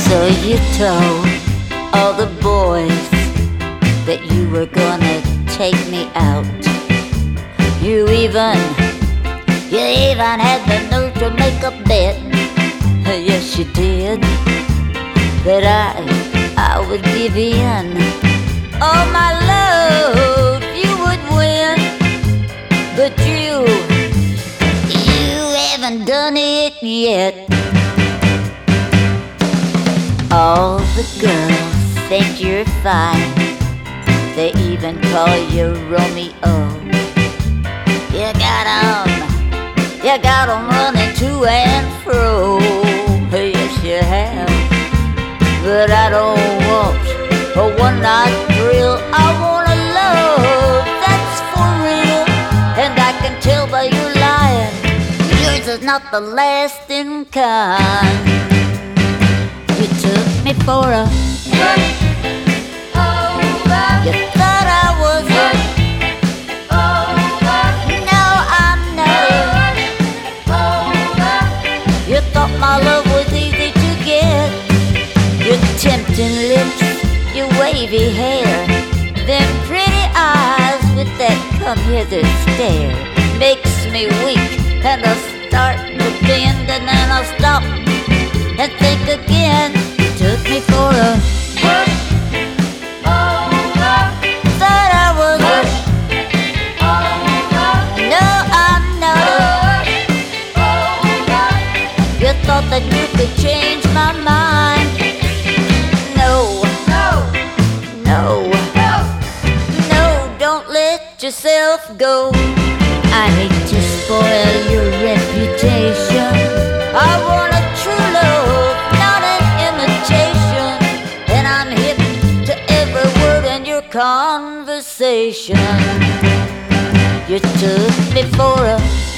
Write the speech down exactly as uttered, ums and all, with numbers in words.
So you told all the boys that you were gonna take me out. You even, you even had the nerve to make a bet. Yes, you did. That I, I would give in. Oh, my love, you would win. But you, you haven't done it yet. All the girls think you're fine. They even call you Romeo. You got 'em, you got 'em running to and fro. Yes, you have. But I don't want a one-night thrill. I want a love that's for real. And I can tell by your lying, yours is not the lasting kind. You took me for a you thought I was a no, I'm not. You thought my love was easy to get. Your tempting lips, your wavy hair, them pretty eyes with that come hither stare makes me weak, and I start to bend, and then I stop and think again. You took me for a thought I was a no, I'm not. You thought that you could change my mind. No, no, no, don't let yourself go. I hate to spoil your reputation. I want a true love, not an imitation. And I'm hip to every word in your conversation. You took me for a